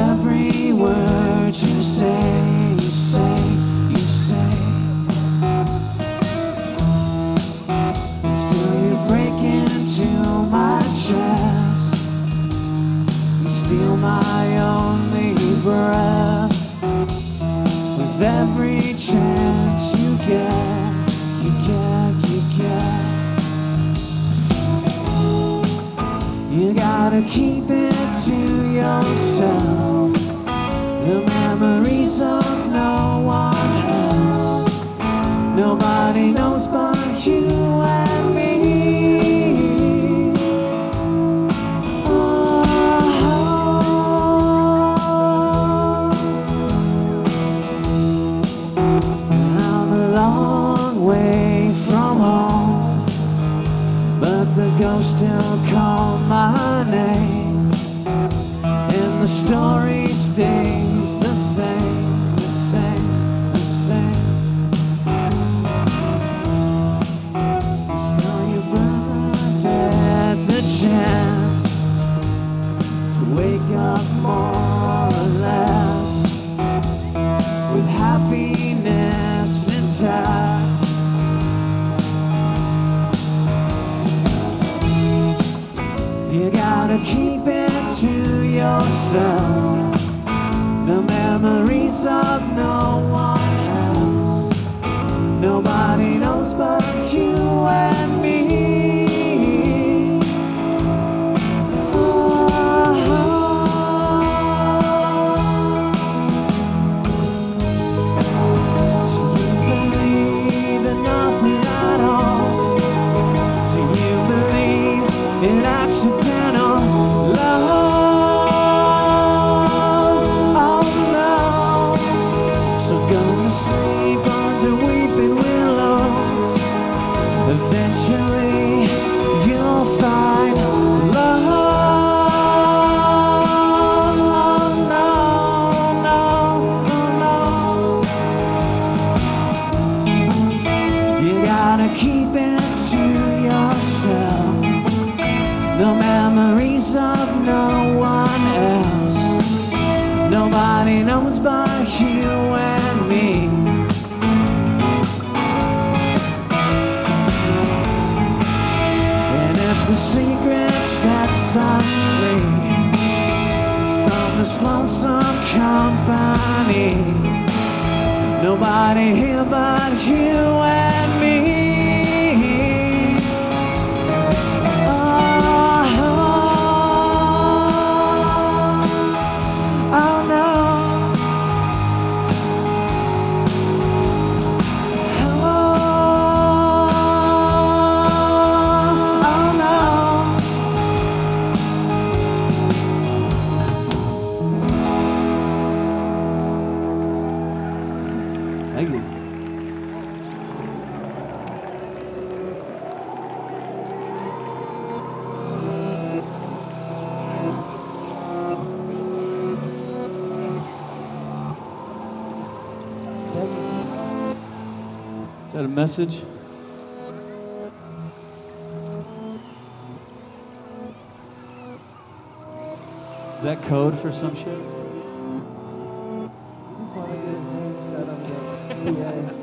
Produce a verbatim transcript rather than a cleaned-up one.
every word you say, you say, you say. Still you break into my chest, you steal my only breath. With every chance you get, you get, you get. You gotta keep it to yourself, the memories of no one else. Nobody knows but you and me. Oh, and I'm a long way from home, but the ghost still call my name, and the story stays the same, the same, the same. Still you get the chance to wake up more or less with happiness intact. You gotta keep it to yourself, the memories of no one else. Nobody knows but you and me. Do you believe in nothing at all? Do you believe in accidental love? Oh no. So go to sleep under weeping willows. Eventually you'll find love. Oh no, no, no. You gotta keep it to yourself, the memories of no one else. Nobody knows but you and me. And if the secret sets us free from this lonesome company, nobody here but you and me. Thank you. Is that a message? Is that code for some shit? He just want to get his name said on the P A.